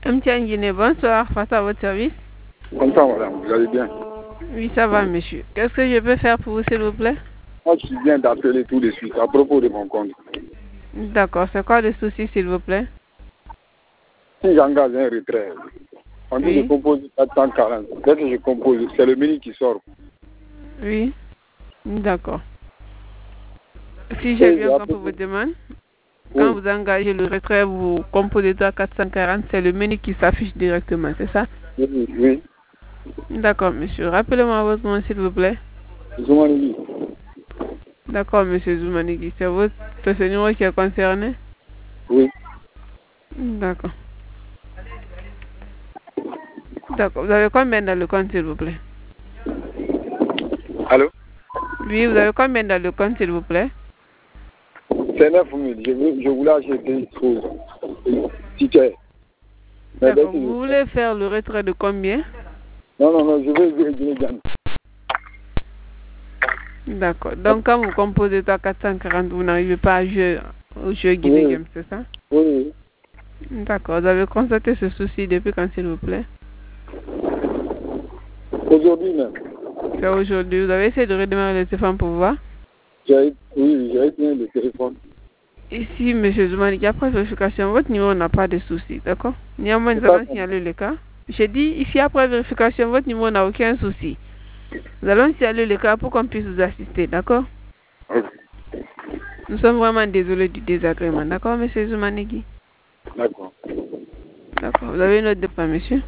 Mtiangine, bonsoir, face à votre service. Bonsoir madame, vous allez bien? Oui, ça va monsieur. Qu'est-ce que je peux faire pour vous s'il vous plaît? Moi je viens d'appeler tout de suite à propos de mon compte. D'accord, c'est quoi le souci s'il vous plaît? Si j'engage un retrait, on dit que je compose 440. Dès que je compose, c'est le menu qui sort. Oui, d'accord. Si j'ai bien compris votre demande, quand vous engagez le retrait, vous composez 440, c'est le menu qui s'affiche directement, c'est ça? Oui. D'accord, monsieur. Rappelez-moi votre nom, s'il vous plaît. Zoumanigui. D'accord, monsieur Zoumanigui. C'est ce numéro qui est concerné? Oui. D'accord. D'accord. Vous avez combien dans le compte, s'il vous plaît? Allô? Oui, vous avez combien dans le compte, s'il vous plaît? C'est 9 000. Je voulais acheter une chose. Ticket. D'accord. Vous voulez faire le retrait de combien? Non, je veux gagner. D'accord. Donc, quand vous composez 440, vous n'arrivez pas à jouer au jeu Guinée Game, c'est ça? Oui. D'accord. Vous avez constaté ce souci depuis quand, s'il vous plaît? Aujourd'hui même. C'est aujourd'hui. Vous avez essayé de redémarrer le téléphone pour voir? Oui, j'ai éteint le téléphone. Ici, M. Zoumanigui, après vérification, votre numéro n'a pas de souci, d'accord? Néanmoins, nous allons signaler le cas. J'ai dit, ici, après vérification, votre numéro n'a aucun souci. Nous allons signaler le cas pour qu'on puisse vous assister, d'accord? Okay. Nous sommes vraiment désolés du désagrément, d'accord, M. Zoumanigui? D'accord. D'accord. Vous avez une autre demande, monsieur?